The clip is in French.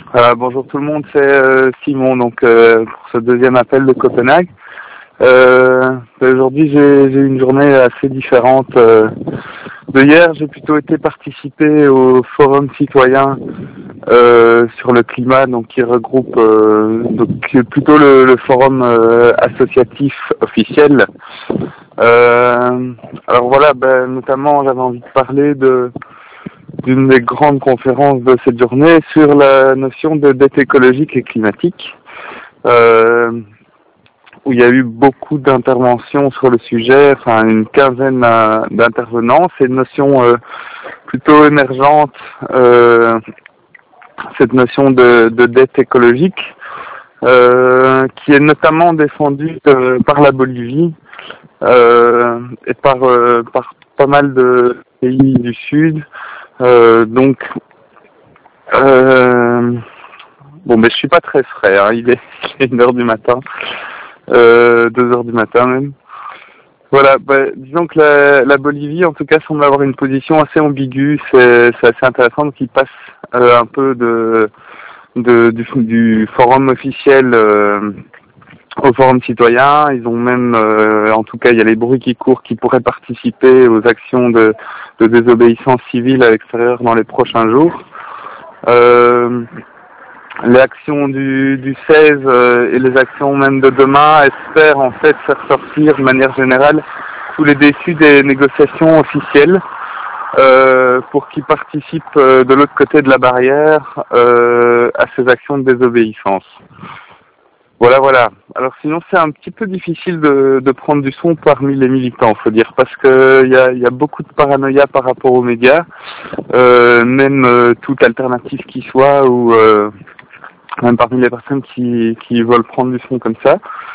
Bonjour tout le monde, c'est Simon donc pour ce deuxième appel de Copenhague. Aujourd'hui j'ai eu une journée assez différente de hier. J'ai plutôt été participer au forum citoyen sur le climat, donc qui regroupe qui est plutôt le forum associatif officiel. Alors voilà, notamment j'avais envie de parler d'une des grandes conférences de cette journée sur la notion de dette écologique et climatique, où il y a eu beaucoup d'interventions sur le sujet, enfin une quinzaine d'intervenants. C'est une notion plutôt émergente, cette notion de dette écologique, qui est notamment défendue par la Bolivie et par pas mal de pays du Sud. Je suis pas très frais, hein. Il est 1h du matin, 2h du matin même. Voilà, disons que la Bolivie, en tout cas, semble avoir une position assez ambiguë. C'est assez intéressant, donc il passe un peu du forum officiel au forum citoyen. Ils ont même, en tout cas, il y a les bruits qui courent qui pourraient participer aux actions de désobéissance civile à l'extérieur dans les prochains jours. Les actions du 16 et les actions même de demain espèrent en fait faire sortir de manière générale tous les déçus des négociations officielles pour qu'ils participent de l'autre côté de la barrière à ces actions de désobéissance. Voilà. Alors sinon c'est un petit peu difficile de prendre du son parmi les militants, faut dire, parce que il y a beaucoup de paranoïa par rapport aux médias, même toute alternative qui soit, ou même parmi les personnes qui veulent prendre du son comme ça.